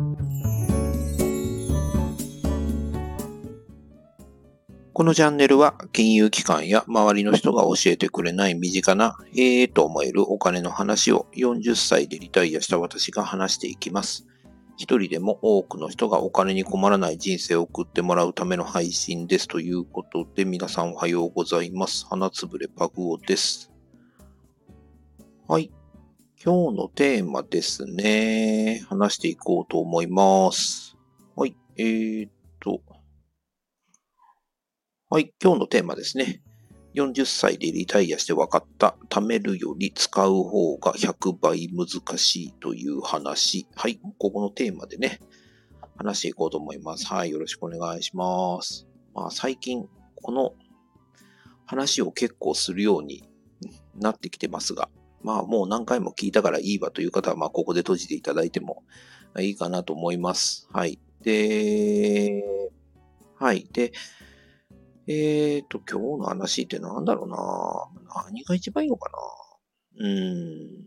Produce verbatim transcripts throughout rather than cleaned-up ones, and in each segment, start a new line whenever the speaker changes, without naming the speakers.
このチャンネルは金融機関や周りの人が教えてくれない身近なへーと思えるお金の話をよんじゅっさいでリタイアした私が話していきます。一人でも多くの人がお金に困らない人生を送ってもらうための配信ですということで、皆さんおはようございます。花つぶれパグオです。はい。今日のテーマですね。話していこうと思います。はい。えーっと。はい。今日のテーマですね。よんじゅっさいでリタイアして分かった。貯めるより使う方がひゃくばい難しいという話。はい。ここのテーマでね、話していこうと思います。はい。よろしくお願いします。まあ最近、この話を結構するようになってきてますが、まあもう何回も聞いたからいいわという方は、まあここで閉じていただいてもいいかなと思います。はい。で、はい。で、えーと、今日の話ってなんだろうな。何が一番いいのかな。うーん。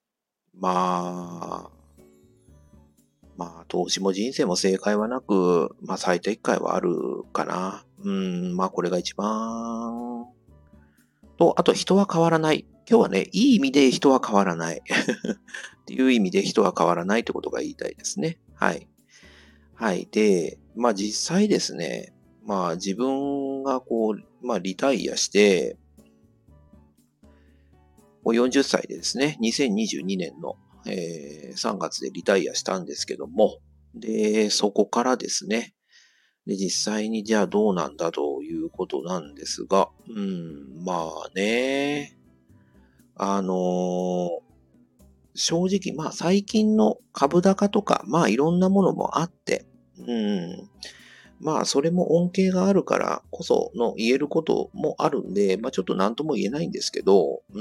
まあ、まあ、投資も人生も正解はなく、まあ、最低一回はあるかな。うん、まあ、これが一番。と、あと人は変わらない。今日はね、いい意味で人は変わらない。っていう意味で人は変わらないってことが言いたいですね。はい。はい。で、まあ実際ですね、まあ自分がこう、まあリタイアして、よんじゅっさいでですね、にせんにじゅうにねんの、えーさんがつでリタイアしたんですけども、で、そこからですね、で、実際にじゃあどうなんだということなんですが、うん、まあね、あのー正直、まあ最近の株高とか、まあいろんなものもあって、うん、まあそれも恩恵があるからこその言えることもあるんで、まあちょっと何とも言えないんですけど、うん、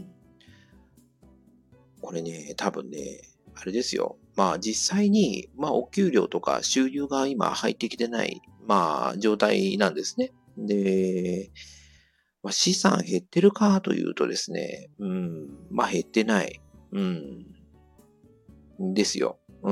これね、多分ね、あれですよ。まあ実際に、まあお給料とか収入が今入ってきてない、まあ状態なんですね。で、まあ、資産減ってるかというとですね、うん、まあ減ってない。うん、ですよ。うん。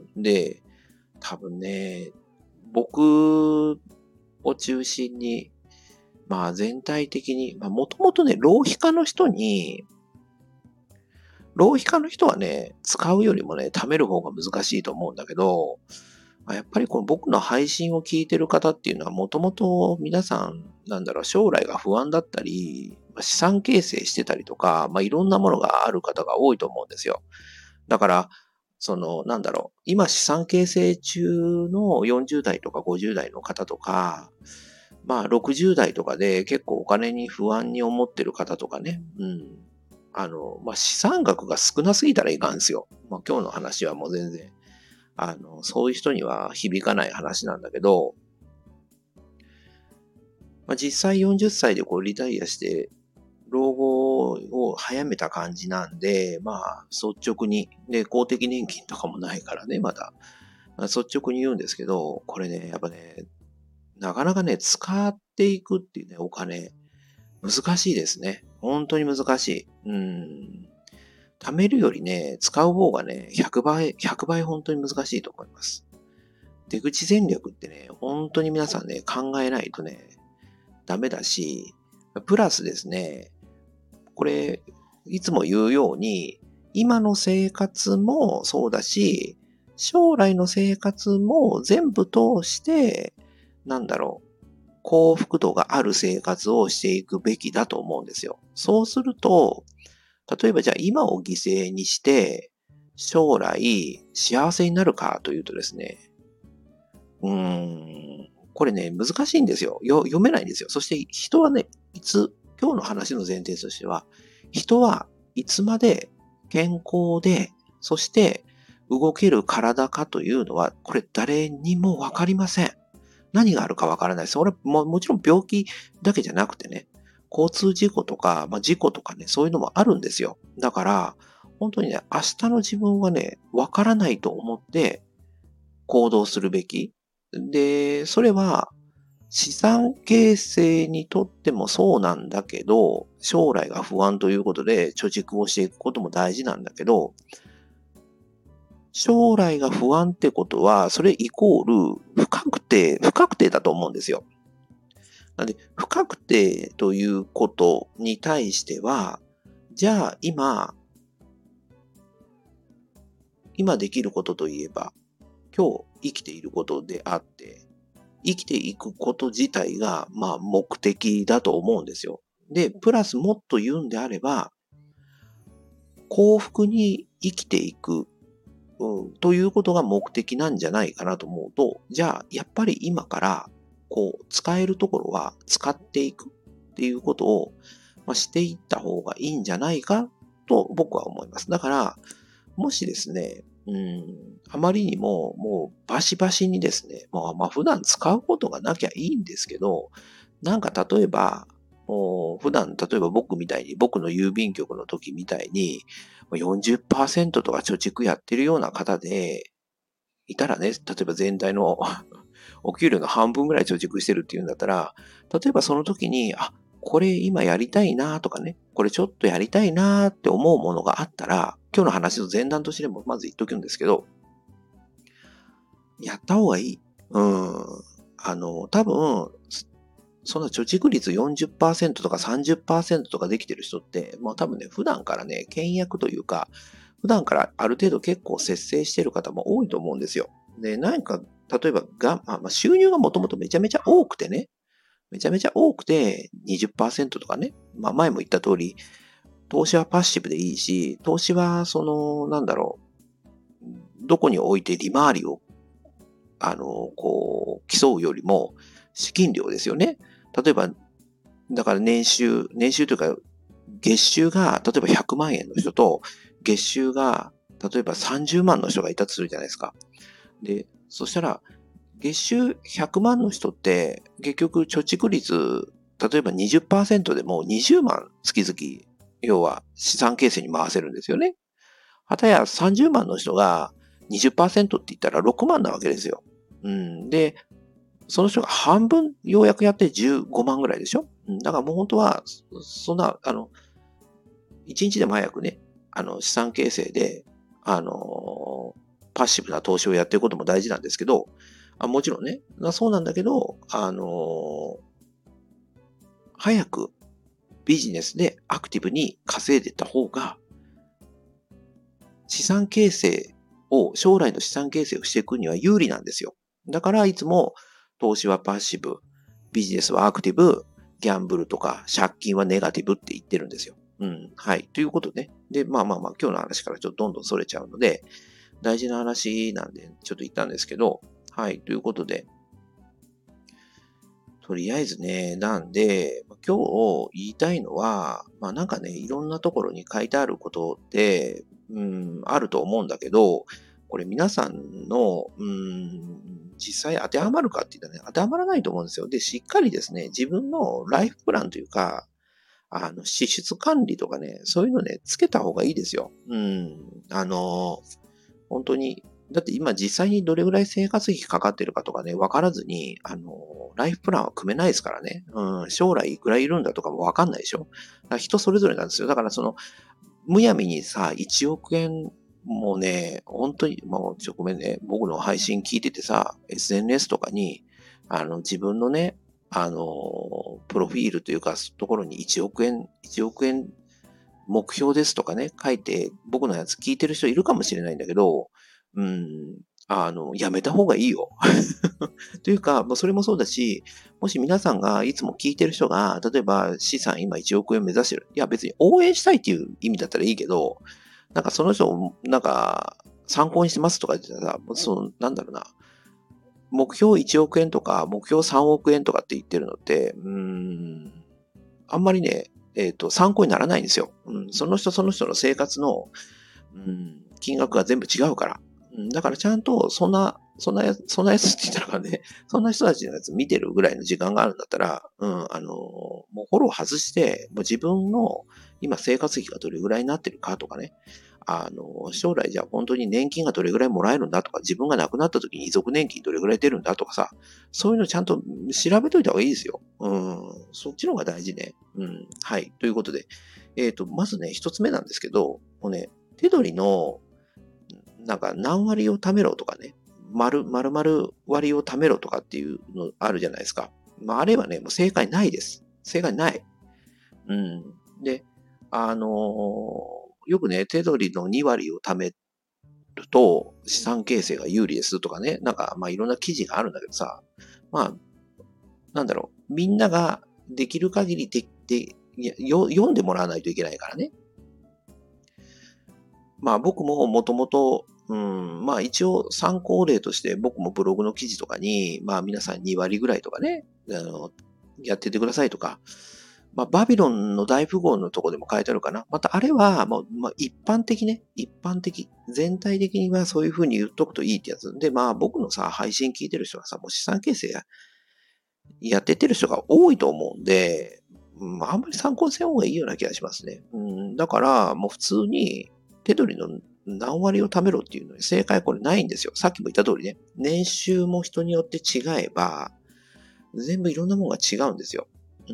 で、多分ね、僕を中心に、まあ全体的に、まあもともとね、浪費家の人に、浪費家の人はね、使うよりもね、貯める方が難しいと思うんだけど、やっぱりこの僕の配信を聞いてる方っていうのはもともと皆さん、なんだろう、将来が不安だったり、資産形成してたりとか、まあいろんなものがある方が多いと思うんですよ。だから、その、なんだろう、今資産形成中のよんじゅう代とかごじゅう代の方とか、まあろくじゅう代とかで結構お金に不安に思ってる方とかね、うん。あの、まあ資産額が少なすぎたらいかんですよ。まあ今日の話はもう全然、あの、そういう人には響かない話なんだけど、まあ実際よんじゅっさいでこうリタイアして、老後を早めた感じなんで、まあ、率直に、で、公的年金とかもないからね、まだ。率直に言うんですけど、これね、やっぱね、なかなかね、使っていくっていうね、お金、難しいですね。本当に難しい。うん。貯めるよりね、使う方がね、ひゃくばい、ひゃくばい本当に難しいと思います。出口戦略ってね、本当に皆さんね、考えないとね、ダメだし、プラスですね、これ、いつも言うように、今の生活もそうだし、将来の生活も全部通して、なんだろう、幸福度がある生活をしていくべきだと思うんですよ。そうすると、例えばじゃあ今を犠牲にして、将来幸せになるかというとですね、うーん、これね、難しいんですよ。よ読めないんですよ。そして人はね、いつ、今日の話の前提としては、人はいつまで健康で、そして動ける体かというのは、これ誰にもわかりません。何があるかわからないです。それももちろん病気だけじゃなくてね、交通事故とか、まあ、事故とかね、そういうのもあるんですよ。だから、本当にね、明日の自分はね、わからないと思って行動するべき。で、それは資産形成にとってもそうなんだけど、将来が不安ということで貯蓄をしていくことも大事なんだけど、 将来が不安ってことは、それイコール不確定、不確定だと思うんですよ。なので、不確定ということに対しては、じゃあ今、今できることといえば、今日生きていることであって、生きていくこと自体が、まあ目的だと思うんですよ。で、プラスもっと言うんであれば、幸福に生きていく、うん、ということが目的なんじゃないかなと思うと、じゃあ、やっぱり今から、こう、使えるところは使っていくっていうことを、まあ、していった方がいいんじゃないかと僕は思います。だから、もしですね、うん、あまりにも、もう、バシバシにですね、まあ、まあ、普段使うことがなきゃいいんですけど、なんか例えば、もう普段、例えば僕みたいに、僕の郵便局の時みたいに、よんじゅっパーセントとか貯蓄やってるような方で、いたらね、例えば全体のお給料の半分ぐらい貯蓄してるっていうんだったら、例えばその時に、あ、これ今やりたいなとかね、これちょっとやりたいなって思うものがあったら、今日の話の前段としてもまず言っとくんですけど、やった方がいい。うん。あの、多分、その貯蓄率よんじゅっパーセントとかさんじゅっパーセントとかできてる人って、まあ多分ね、普段からね、倹約というか、普段からある程度結構節制してる方も多いと思うんですよ。で、何か、例えばが、まあ、まあ収入がもともとめちゃめちゃ多くてね、めちゃめちゃ多くてにじゅっパーセントとかね、まあ前も言った通り、投資はパッシブでいいし、投資はその、なんだろう、どこに置いて利回りを、あの、こう、競うよりも、資金量ですよね。例えば、だから年収、年収というか、月収が、例えばひゃくまんえんの人と、月収が、例えばさんじゅうまんの人がいたとするじゃないですか。で、そしたら、月収ひゃくまんの人って、結局貯蓄率、例えばにじゅっパーセントでもにじゅうまん月々、要は資産形成に回せるんですよね。はたやさんじゅうまんの人がにじゅっパーセントって言ったらろくまんなわけですよ。うん。で、その人が半分ようやくやってじゅうごまんぐらいでしょ。うん。だからもう本当は、そんな、あの、一日でも早くね、あの、資産形成で、あの、パッシブな投資をやっていくことも大事なんですけど、あもちろんね、そうなんだけど、あの、早くビジネスでアクティブに稼いでいった方が、資産形成を、将来の資産形成をしていくには有利なんですよ。だからいつも投資はパッシブ、ビジネスはアクティブ、ギャンブルとか借金はネガティブって言ってるんですよ。うん。はい。ということで。で、まあまあまあ、今日の話からちょっとどんどん逸れちゃうので、大事な話なんで、ちょっと言ったんですけど、はい。ということで、とりあえずね、なんで、今日言いたいのは、まあなんかね、いろんなところに書いてあることって、うん、あると思うんだけど、これ皆さんの、うん、実際当てはまるかって言ったらね、当てはまらないと思うんですよ。で、しっかりですね、自分のライフプランというか、あの、支出管理とかね、そういうのね、つけた方がいいですよ。うん。あの、本当に、だって今実際にどれぐらい生活費かかってるかとかね、わからずに、あの、ライフプランは組めないですからね。うん、将来いくらいるんだとかもわかんないでしょ。だから人それぞれなんですよ。だからその、むやみにさ、いちおく円もうね、本当に、もうちょ、ごめんね、僕の配信聞いててさ、エスエヌエス とかに、あの、自分のね、あの、プロフィールというか、ところにいちおく円、いちおく円目標ですとかね、書いて、僕のやつ聞いてる人いるかもしれないんだけど、うん、あの、やめた方がいいよ。というか、もうそれもそうだし、もし皆さんがいつも聞いてる人が、例えば資産今いちおく円目指してる。いや別に応援したいっていう意味だったらいいけど、なんかその人を、なんか参考にしてますとか言ってたら、その、なんだろうな、目標いちおく円とか、目標さんおく円とかって言ってるのって、うーん、あんまりね、えっと、参考にならないんですよ。うん、その人その人の生活の、うん、金額が全部違うから。うん、だからちゃんと、そんな、そんなやつ、そんなやつって言ったらからね、そんな人たちのやつ見てるぐらいの時間があるんだったら、うん、あの、もうフォロー外して、もう自分の今生活費がどれぐらいになってるかとかね、あの、将来じゃあ本当に年金がどれぐらいもらえるんだとか、自分が亡くなった時に遺族年金どれぐらい出るんだとかさ、そういうのちゃんと調べといた方がいいですよ。うん、そっちの方が大事ね。うん、はい。ということで、えっと、まずね、一つ目なんですけど、もうね、手取りの、 なんか何割を貯めろとかね、丸、丸々割を貯めろとかっていうのあるじゃないですか。まあ、あれはね、もう正解ないです。正解ない。うん。で、あのーよくね、手取りのに割を貯めると資産形成が有利ですとかね、なんか、まあいろんな記事があるんだけどさ、まあ、なんだろう、みんなができる限りで、で、よ読んでもらわないといけないからね。まあ僕ももともと、うん、まあ一応参考例として僕もブログの記事とかに、まあ皆さんに割ぐらいとかね、あの、やっててくださいとか、まあバビロンの大富豪のとこでも書いてあるかな。またあれはもう、まあ一般的ね、一般的、全体的にはそういうふうに言っとくといいってやつ。で、まあ僕のさ、配信聞いてる人がさ、もう資産形成ややってってる人が多いと思うんで、うん、あんまり参考にせん方がいいような気がしますね。うん、だから、もう普通に手取りの何割を貯めろっていうのに正解これないんですよ。さっきも言った通りね。年収も人によって違えば、全部いろんなものが違うんですよ。うん。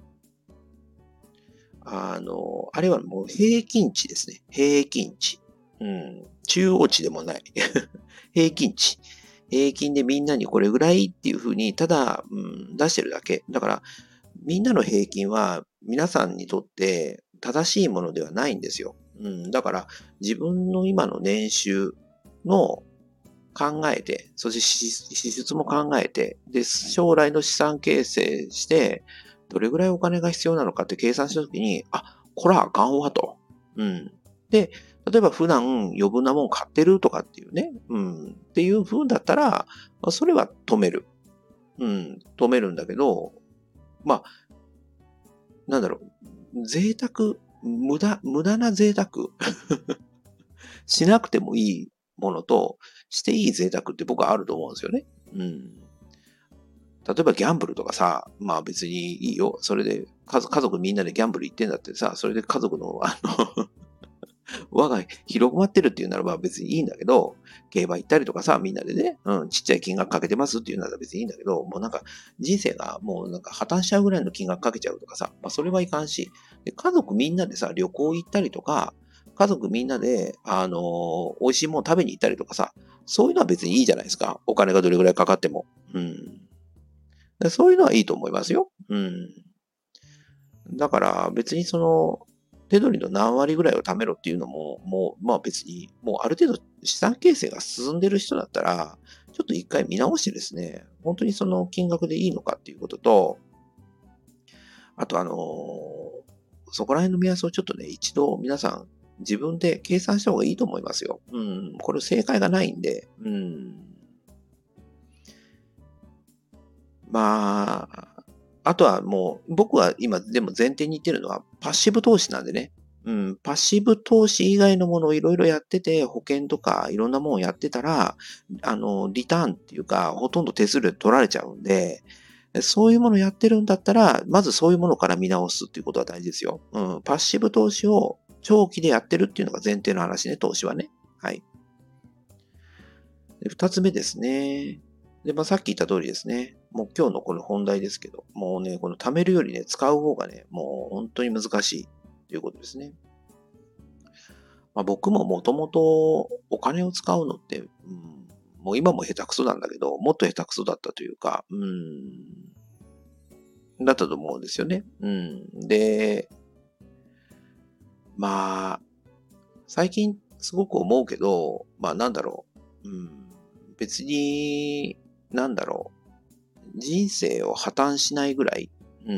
あの、あれはもう平均値ですね。平均値。うん。中央値でもない。平均値。平均でみんなにこれぐらいっていうふうに、ただ、うん、出してるだけ。だから、みんなの平均は皆さんにとって正しいものではないんですよ。うん、だから自分の今の年収の考えて、そして支出も考えて、で、将来の資産形成して、どれぐらいお金が必要なのかって計算したときに、あ、こらあかんわと。うん。で、例えば普段余分なもん買ってるとかっていうね、うん、っていう風だったら、それは止める。うん、止めるんだけど、まあ、なんだろう、贅沢、無駄、無駄な贅沢しなくてもいいものと、していい贅沢って僕はあると思うんですよね。うん。例えばギャンブルとかさ、まあ別にいいよ。それで家族、家族みんなでギャンブル行ってんだってさ、それで家族の、あの輪が広まってるっていうならば別にいいんだけど、競馬行ったりとかさ、みんなでね、うん、ちっちゃい金額かけてますっていうなら別にいいんだけど、もうなんか人生がもうなんか破綻しちゃうぐらいの金額かけちゃうとかさ、まあそれはいかんし、で家族みんなでさ、旅行行ったりとか、家族みんなで、あのー美味しいもの食べに行ったりとかさ、そういうのは別にいいじゃないですか。お金がどれぐらいかかっても。うん。でそういうのはいいと思いますよ。うん。だから別にその、手取りの何割ぐらいを貯めろっていうのも、もう、まあ別に、もうある程度資産形成が進んでる人だったら、ちょっと一回見直してですね、本当にその金額でいいのかっていうことと、あとあのーそこら辺の目安をちょっとね、一度皆さん自分で計算した方がいいと思いますよ。うん、これ正解がないんで、うん。まあ、あとはもう、僕は今でも前提に言ってるのはパッシブ投資なんでね。うん、パッシブ投資以外のものをいろいろやってて、保険とかいろんなものをやってたら、あの、リターンっていうか、ほとんど手数料で取られちゃうんで、そういうものをやってるんだったら、まずそういうものから見直すっていうことは大事ですよ。うん、パッシブ投資を長期でやってるっていうのが前提の話ね、投資はね。はい。で二つ目ですね。で、まあ、さっき言った通りですね。もう今日のこの本題ですけど、もうね、この貯めるよりね、使う方がね、もう本当に難しいということですね。まあ、僕ももともとお金を使うのって、うん、もう今も下手くそなんだけど、もっと下手くそだったというか、うん、だったと思うんですよね。うん。で、まあ、最近すごく思うけど、まあなんだろう。うん、別に、なんだろう。人生を破綻しないぐらい、うん、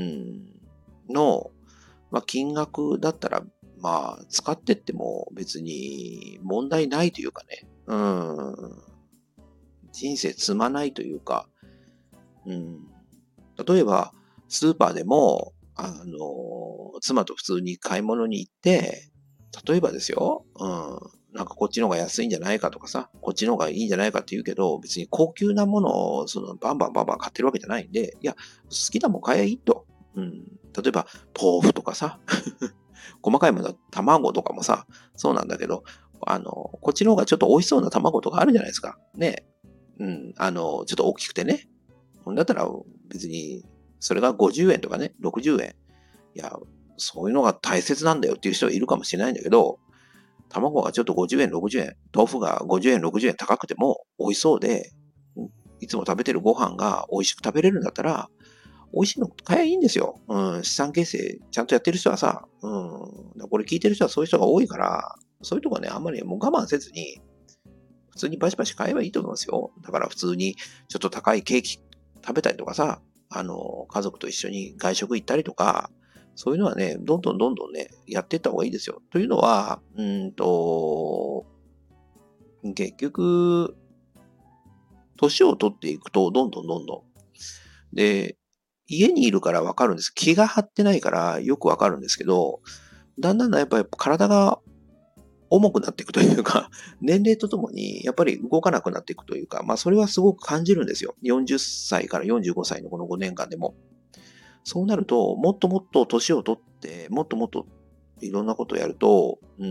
の、まあ、金額だったら、まあ、使ってっても別に問題ないというかね。うん、人生積まないというか、うん、例えば、スーパーでも、あの、妻と普通に買い物に行って、例えばですよ、うん、なんかこっちの方が安いんじゃないかとかさ、こっちの方がいいんじゃないかって言うけど、別に高級なものをそのバンバンバンバン買ってるわけじゃないんで、いや、好きなもん買えばいいと。うん、例えば、豆腐とかさ、細かいもの、卵とかもさ、そうなんだけど、あの、こっちの方がちょっと美味しそうな卵とかあるじゃないですか。ね。うん、あの、ちょっと大きくてね。だったら別に、それがごじゅうえんとかね、ろくじゅうえん。いや、そういうのが大切なんだよっていう人はいるかもしれないんだけど、 卵がちょっとごじゅうえん、ろくじゅうえん、豆腐がごじゅうえん、ろくじゅうえん高くても美味しそうで、いつも食べてるご飯が美味しく食べれるんだったら、美味しいの買えばいいんですよ。うん、資産形成ちゃんとやってる人はさ、うん、これ聞いてる人はそういう人が多いから、そういうとこはね、あんまりもう我慢せずに、普通にバシバシ買えばいいと思いますよ。だから普通にちょっと高いケーキ食べたりとかさ、あの、家族と一緒に外食行ったりとか、そういうのはね、どんどんどんどんね、やっていった方がいいですよ。というのは、うんと、結局、年を取っていくと、どんどんどんどん。で、家にいるからわかるんです。気が張ってないからよくわかるんですけど、だんだんだんやっぱり体が重くなっていくというか、年齢とともにやっぱり動かなくなっていくというか、まあそれはすごく感じるんですよ。よんじゅっさいからよんじゅうごさいのこのごねんかんでも。そうなると、もっともっと年を取って、もっともっといろんなことをやると、うん、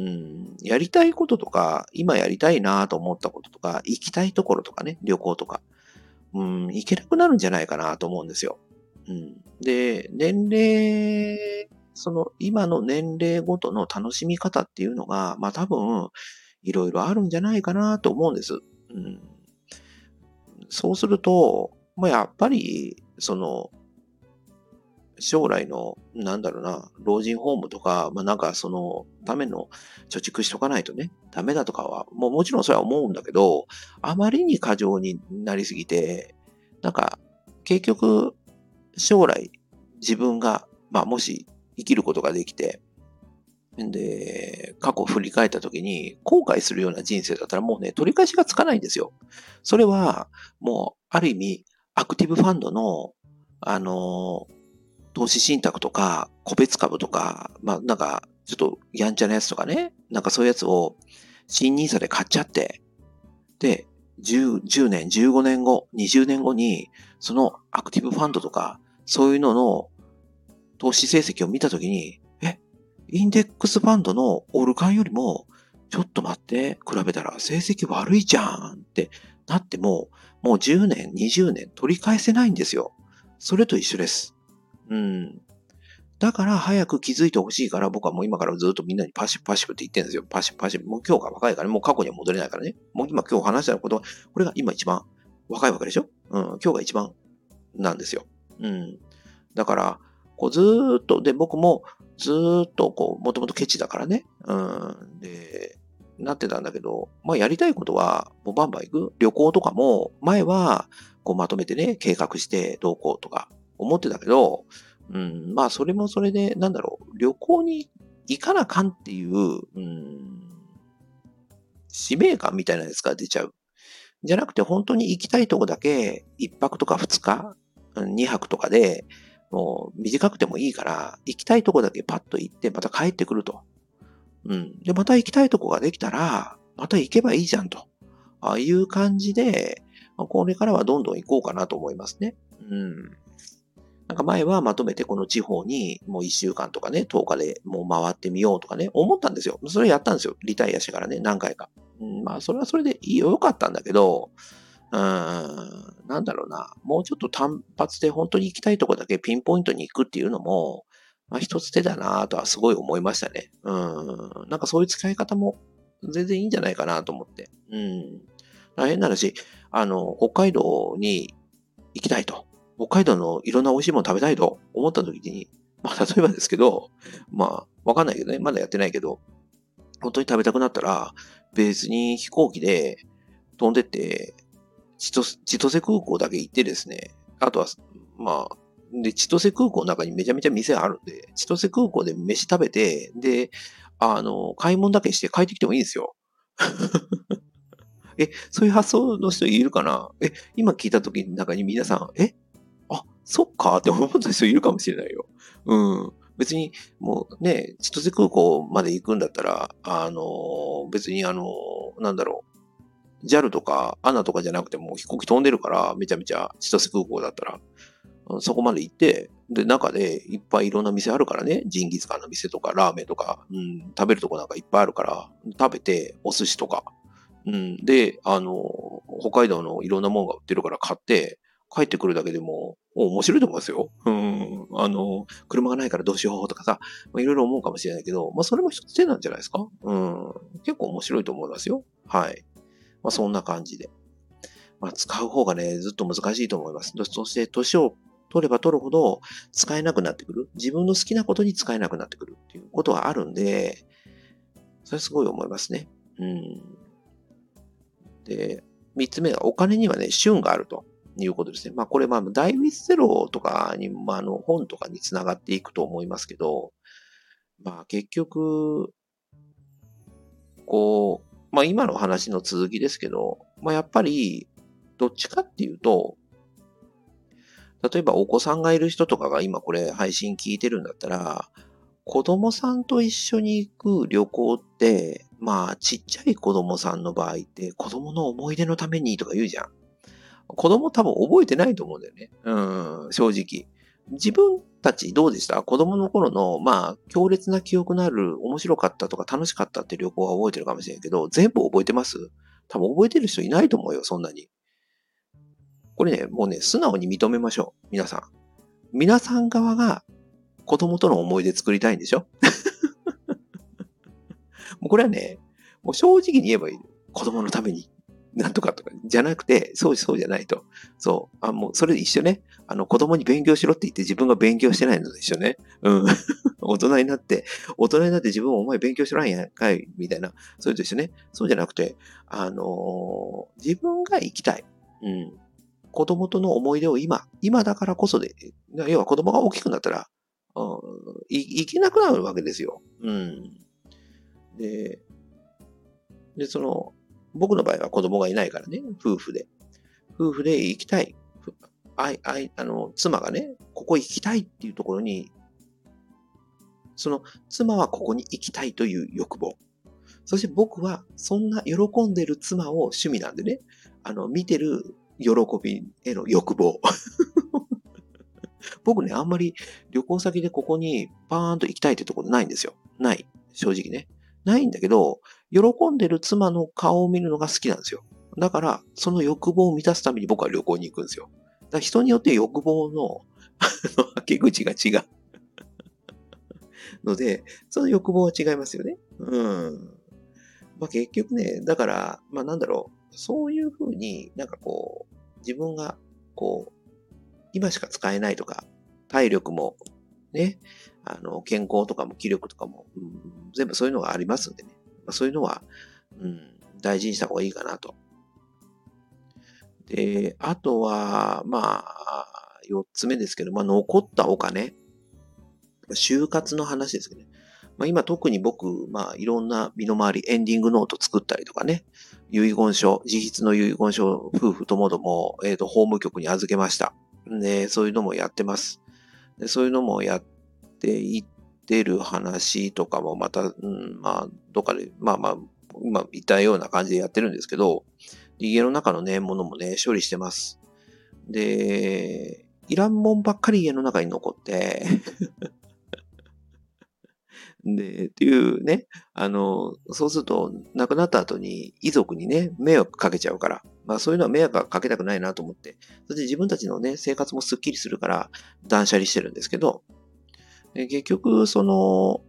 やりたいこととか、今やりたいなと思ったこととか、行きたいところとかね、旅行とか、うん、行けなくなるんじゃないかなと思うんですよ。うん、で、年齢、その今の年齢ごとの楽しみ方っていうのが、まあ多分、いろいろあるんじゃないかなと思うんです。うん、そうすると、まあやっぱり、その、将来の、なんだろうな、老人ホームとか、まあなんかそのための貯蓄しとかないとね、ダメだとかは、もうもちろんそれは思うんだけど、あまりに過剰になりすぎて、なんか、結局、将来自分が、まあもし生きることができて、で、過去を振り返った時に後悔するような人生だったらもうね、取り返しがつかないんですよ。それは、もう、ある意味、アクティブファンドの、あの、投資信託とか、個別株とか、まあなんか、ちょっとやんちゃなやつとかね、なんかそういうやつを新ニーサで買っちゃって、で、じゅう、じゅうねん、じゅうごねんご、にじゅうねんごに、そのアクティブファンドとか、そういうのの投資成績を見たときに、え、インデックスファンドのオルカンよりも、ちょっと待って、比べたら成績悪いじゃんってなっても、もうじゅうねん、にじゅうねん取り返せないんですよ。それと一緒です。うん。だから早く気づいてほしいから、僕はもう今からずっとみんなにパシフパシフって言ってるんですよ。パシフパシフ。もう今日が若いからね、もう過去には戻れないからね。もう今今日話したことは、これが今一番若いわけでしょ。うん。今日が一番なんですよ。うん。だから、こうずーっと、で、僕もずーっとこう、もともとケチだからね。うん。で、なってたんだけど、まあやりたいことは、もうバンバン行く。旅行とかも、前は、こうまとめてね、計画してどうこうとか思ってたけど、うん、まあそれもそれで、なんだろう、旅行に行かなあかんっていう、うん、使命感みたいなやつが出ちゃう。じゃなくて本当に行きたいとこだけ、一泊とか二日、二泊とかで、もう短くてもいいから、行きたいとこだけパッと行って、また帰ってくると。うん。で、また行きたいとこができたら、また行けばいいじゃんと。ああいう感じで、これからはどんどん行こうかなと思いますね。うん。なんか前はまとめてこの地方にもういっしゅうかんとかね、とおかでもう回ってみようとかね、思ったんですよ。それやったんですよ。リタイアしてからね、何回か。うん、まあ、それはそれでいいよ、よかったんだけど、うーん、なんだろうな。もうちょっと単発で本当に行きたいとこだけピンポイントに行くっていうのも、まあ一つ手だなとはすごい思いましたね。うん。なんかそういう使い方も全然いいんじゃないかなと思って。うん。大変な話、あの、北海道に行きたいと。北海道のいろんな美味しいもの食べたいと思った時に、まあ例えばですけど、まあわかんないけどね、まだやってないけど、本当に食べたくなったら、別に飛行機で飛んでって、千歳千歳空港だけ行ってですね、あとは、まあ、で、千歳空港の中にめちゃめちゃ店あるんで、千歳空港で飯食べて、で、あの、買い物だけして帰ってきてもいいんですよ。え、そういう発想の人いるかな。え、今聞いた時の中に皆さん、え、あ、そっかって思った人いるかもしれないよ。うん。別に、もうね、千歳空港まで行くんだったら、あの、別にあの、なんだろう、ジャル とか エーエヌエー とかじゃなくても飛行機飛んでるから、めちゃめちゃ千歳空港だったら、そこまで行って、で、中でいっぱいいろんな店あるからね、ジンギスカンの店とか、ラーメンとか、うん、食べるとこなんかいっぱいあるから、食べて、お寿司とか、うん、で、あの、北海道のいろんなものが売ってるから買って、 帰ってくるだけでも、面白いと思いますよ。うん。あの、車がないからどうしようとかさ、まあ、いろいろ思うかもしれないけど、まあ、それも一つ手なんじゃないですか。うん。結構面白いと思いますよ。はい。まあ、そんな感じで。まあ、使う方がね、ずっと難しいと思います。そして、年を取れば取るほど使えなくなってくる。自分の好きなことに使えなくなってくるっていうことはあるんで、それすごい思いますね。うん。で、三つ目がお金にはね、旬があるということですね。まあこれまあ、ダイビスゼロとかに、まああの本とかにつながっていくと思いますけど、まあ結局、こう、まあ今の話の続きですけど、まあやっぱり、どっちかっていうと、例えばお子さんがいる人とかが今これ配信聞いてるんだったら、子供さんと一緒に行く旅行って、まあちっちゃい子供さんの場合って子供の思い出のためにとか言うじゃん。子供多分覚えてないと思うんだよね。うん、正直。自分たちどうでした子供の頃の、まあ、強烈な記憶のある面白かったとか楽しかったって旅行は覚えてるかもしれんけど、全部覚えてます多分覚えてる人いないと思うよ、そんなに。これね、もうね、素直に認めましょう。皆さん。皆さん側が子供との思い出作りたいんでしょもうこれはね、もう正直に言えばいい。子供のためになんとかとか、じゃなくて、そうそうじゃないと。そう。あ、もう、それで一緒ね。あの、子供に勉強しろって言って自分が勉強してないのと一緒ね。うん。大人になって、大人になって自分をお前勉強しろんやんかい、みたいな。それと一緒ね。そうじゃなくて、あのー自分が生きたい。うん。子供との思い出を今、今だからこそで、要は子供が大きくなったら、うん、い、いけなくなるわけですよ。うん。で、で、その、僕の場合は子供がいないからね、夫婦で。夫婦で行きたい。あい、あい、あの、妻がね、ここ行きたいっていうところに、その妻はここに行きたいという欲望。そして僕はそんな喜んでる妻を趣味なんでね、あの、見てる喜びへの欲望。僕ね、あんまり旅行先でここにパーンと行きたいってところないんですよ。ない。正直ね。ないんだけど、喜んでる妻の顔を見るのが好きなんですよ。だから、その欲望を満たすために僕は旅行に行くんですよ。だから人によって欲望の、あの、はけ口が違うので、その欲望は違いますよね。うん。まあ結局ね、だから、まあなんだろう。そういうふうになんかこう、自分が、こう、今しか使えないとか、体力もね、あの、健康とかも気力とかも、うん、全部そういうのがありますんでね。まあ、そういうのは、うん、大事にした方がいいかなと。で、あとは、まあ、四つ目ですけど、まあ、残ったお金。就活の話ですけどね。まあ、今特に僕、まあ、いろんな身の回り、エンディングノート作ったりとかね、遺言書、自筆の遺言書、夫婦ともども、えっと、法務局に預けました。で、そういうのもやってます。でそういうのもやっていってる話とかもまた、うん、まあ、どっかで、まあまあ、今言ったような感じでやってるんですけど、家の中のね、ものもね、処理してます。で、いらんもんばっかり家の中に残ってで、っていうね、あの、そうすると、亡くなった後に遺族にね、迷惑かけちゃうから、まあそういうのは迷惑はかけたくないなと思って、それで自分たちのね、生活もスッキリするから、断捨離してるんですけど、で結局、その、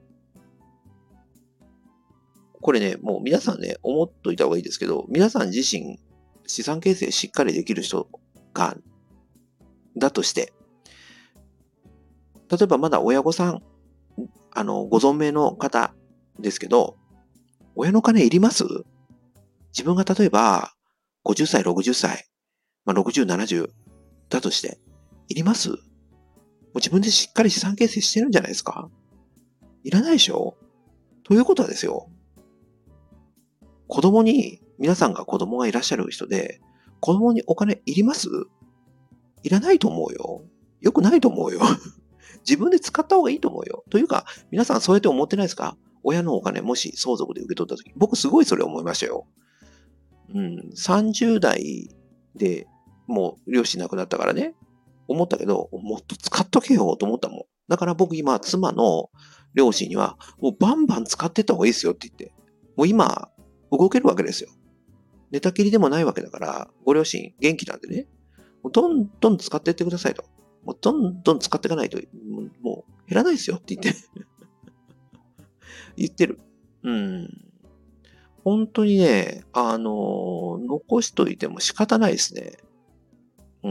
これね、もう皆さんね、思っといた方がいいですけど、皆さん自身、資産形成しっかりできる人が、だとして、例えばまだ親御さん、あの、ご存命の方ですけど、親の金いります自分が例えば、ごじゅっさい、ろくじゅっさい、まあ、ろくじゅう、ななじゅうだとして、いりますもう自分でしっかり資産形成してるんじゃないですかいらないでしょということはですよ、子供に、皆さんが子供がいらっしゃる人で、子供にお金いりますいらないと思うよ。よくないと思うよ。自分で使った方がいいと思うよ。というか、皆さんそうやって思ってないですか親のお金もし相続で受け取ったとき。僕すごいそれ思いましたよ。うん。さんじゅう代でもう両親亡くなったからね。思ったけど、もっと使っとけよと思ったもん。だから僕今、妻の両親には、もうバンバン使ってった方がいいですよって言って。もう今、動けるわけですよ。寝たきりでもないわけだから、ご両親元気なんでね。 もうどんどん使っていってくださいと。もうどんどん使っていかないと、もうもう減らないですよって言って言ってる。うん。本当にね、あの、残しといても仕方ないですね。うん。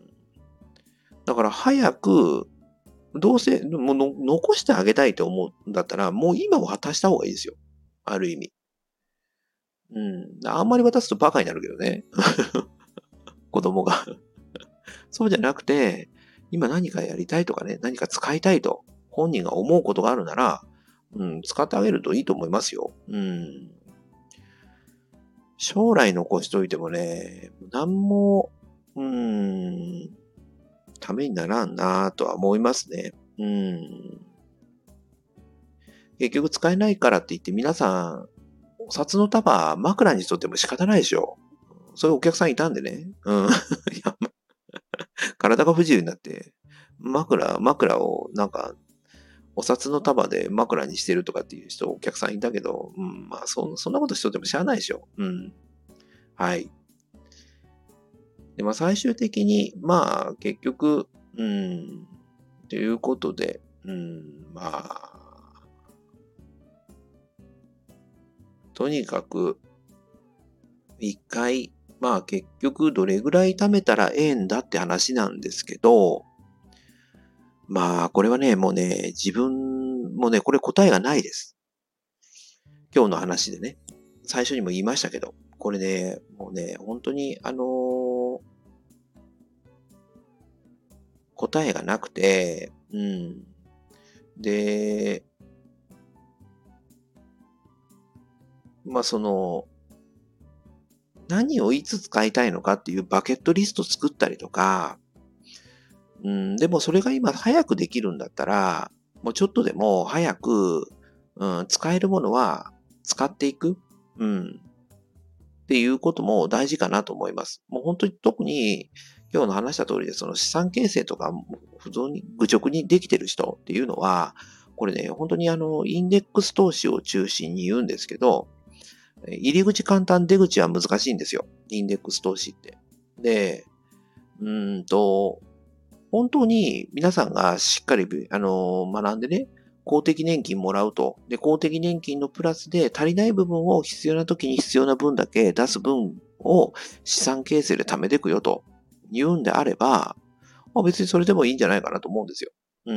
だから早く、どうせ、もうの残してあげたいと思うんだったら、もう今渡した方がいいですよ。ある意味。うん。あんまり渡すとバカになるけどね。子供が。そうじゃなくて、今何かやりたいとかね、何か使いたいと、本人が思うことがあるなら、うん、使ってあげるといいと思いますよ。うん。将来残しといてもね、何も、うん、ためにならんなとは思いますね。うん。結局使えないからって言って皆さん、お札の束枕にしとっても仕方ないでしょ。そういうお客さんいたんでね。うん。いや体が不自由になって、枕、枕をなんか、お札の束で枕にしてるとかっていう人、お客さんいたけど、うん、まあそ、そんなことしとってもしゃあないでしょ。うん。はい。で、まあ最終的に、まあ結局、うん、ということで、うん、まあ、とにかく、一回、まあ結局どれぐらい貯めたらええんだって話なんですけど、まあこれはね、もうね、自分もね、これ答えがないです。今日の話でね。最初にも言いましたけど、これね、もうね、本当にあのー答えがなくて、うん。で、まあその、何をいつ使いたいのかっていうバケットリスト作ったりとか、うん、でもそれが今早くできるんだったら、もうちょっとでも早く、うん、使えるものは使っていく、うん、っていうことも大事かなと思います。もう本当に特に今日の話した通りで、その資産形成とか、不動に愚直にできてる人っていうのは、これね、本当にあの、インデックス投資を中心に言うんですけど、入り口簡単、出口は難しいんですよ。インデックス投資って。で、うーんと、本当に皆さんがしっかり、あの、学んでね、公的年金もらうと。で、公的年金のプラスで足りない部分を必要な時に必要な分だけ出す分を資産形成で貯めていくよと言うんであれば、まあ、別にそれでもいいんじゃないかなと思うんですよ。うん。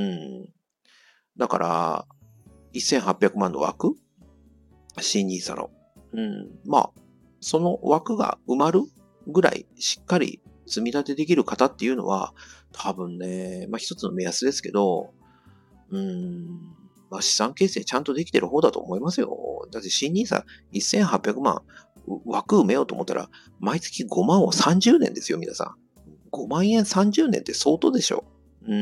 だから、せんはっぴゃくまんの枠新ニーサの。うん。まあ、その枠が埋まるぐらいしっかり積み立てできる方っていうのは、多分ね、まあ一つの目安ですけど、うーん、まあ資産形成ちゃんとできてる方だと思いますよ。だって新ニーサせんはっぴゃくまん枠埋めようと思ったら、毎月ごまんをさんじゅうねんですよ、皆さん。ごまん円さんじゅうねんって相当でしょ。うん。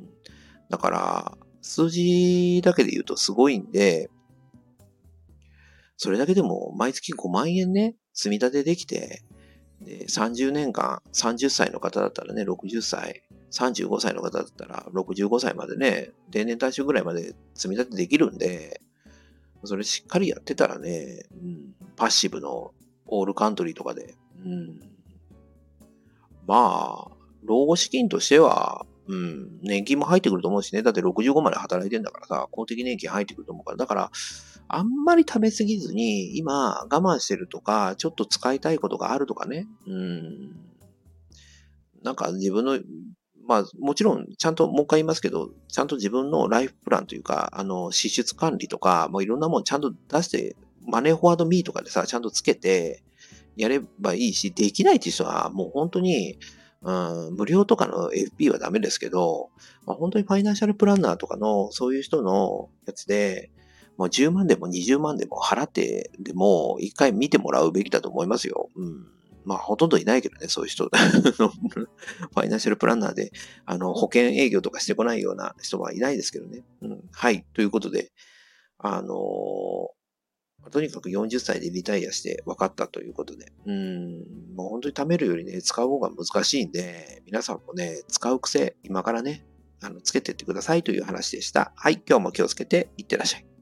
だから、数字だけで言うとすごいんで、それだけでも毎月ごまん円ね、積み立てできて、でさんじゅうねんかん、さんじゅっさいの方だったらね、ろくじゅっさい、さんじゅうごさいの方だったらろくじゅうごさいまでね、定年退職ぐらいまで積み立てできるんで、それしっかりやってたらね、うん、パッシブのオールカントリーとかで、うん、まあ、老後資金としては、うん、年金も入ってくると思うしね。だってろくじゅうごまで働いてんだからさ、公的年金入ってくると思うから。だから、あんまり食べ過ぎずに、今我慢してるとか、ちょっと使いたいことがあるとかね。うん。なんか自分の、まあもちろんちゃんともう一回言いますけど、ちゃんと自分のライフプランというか、あの、支出管理とか、もういろんなもんちゃんと出して、マネーフォワードミーとかでさ、ちゃんとつけて、やればいいし、できないっていう人はもう本当に、うん、無料とかの エフピー はダメですけど、まあ、本当にファイナンシャルプランナーとかの、そういう人のやつで、もうじゅうまんでもにじゅうまんでも払ってでも、一回見てもらうべきだと思いますよ。うん。まあ、ほとんどいないけどね、そういう人。ファイナンシャルプランナーで、あの、保険営業とかしてこないような人はいないですけどね。うん。はい。ということで、あのーとにかくよんじゅっさいでリタイアして分かったということで。うん。もう本当に貯めるよりね、使う方が難しいんで、皆さんもね、使う癖、今からね、あの、つけてってくださいという話でした。はい。今日も気をつけていってらっしゃい。